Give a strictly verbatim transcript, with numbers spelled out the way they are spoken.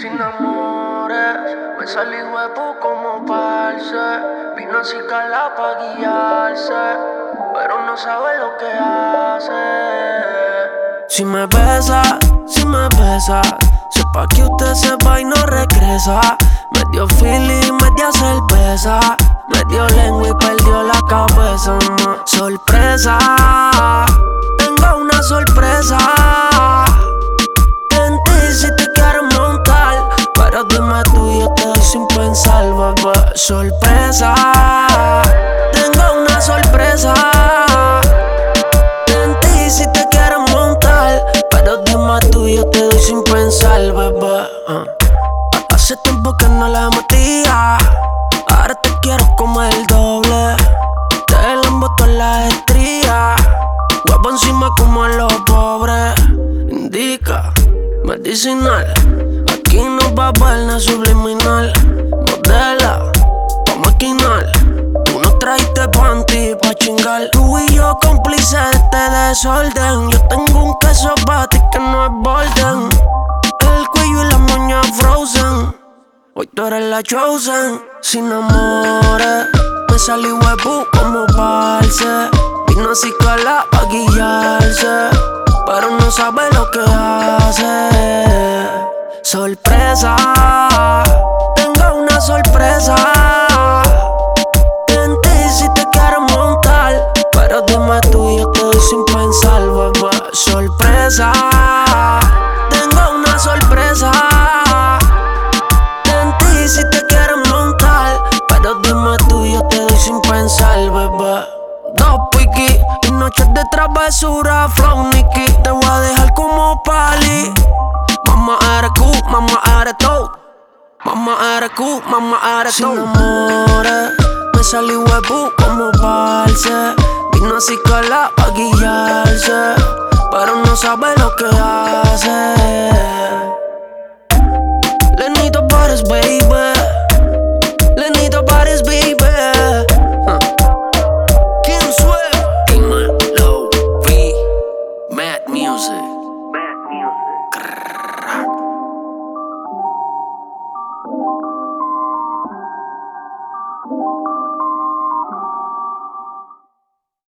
Sin amores, me salí huevo como parce. Vino así cala pa' guiarse, pero no sabe lo que hace. Si me besa, si me besa, sepa que usted se va y no regresa. Me dio feeling, me dio cerveza, me dio lengua y perdió la cabeza. Sorpresa, tengo una sorpresa en ti si te quiero montar, pero dime tú y yo te doy sin pensar, bebé. Sorpresa, tengo una sorpresa en ti si te quiero montar, pero dime tú y yo te doy sin pensar, bebé. uh. Hace tiempo que no le metía, ahora te quiero como el doble. Te la emboto en la estría, huevo encima como a los pobres. Indica, medicinal, aquí no va a haber nada subliminal. Modela, pa' maquinar, tú no trajiste panty pa' chingar. Tú y yo cómplices de este desorden. Yo tengo un queso pa' ti que no es borden. El cuello y la moña frozen, hoy tú eres la chosen. Sin amores, me salí huevo como parce. Vino así cala pa' guiarse, pero no sabe lo que hace. Sorpresa, tengo una sorpresa en ti si te quiero montar, pero dime tú y yo te doy sin pensar, bebé. Sorpresa, tengo una sorpresa en ti si te quiero montar, pero dime tú y yo te doy sin pensar, bebé. Dos piqui y noches de travesura, flow Nicky. Te voy a dejar como pali. Mamá eres Q, mamá eres todo. Mamá eres Q, mamá eres todo. Sin amores, me salí huevo como parce. Vino así cala pa' guiarse, pero no sabe lo que hace. Lenito Pares, baby.